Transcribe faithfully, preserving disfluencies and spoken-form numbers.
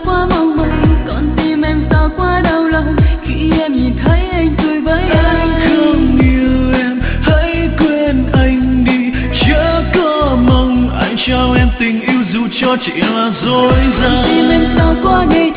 quá mong mây, con tim em sao quá đau lòng khi em nhìn thấy anh cười với anh. Anh không yêu em, hãy quên anh đi, chớ có mong anh trao em tình yêu dù cho chỉ là dối gian. Con tim em sao quá ngây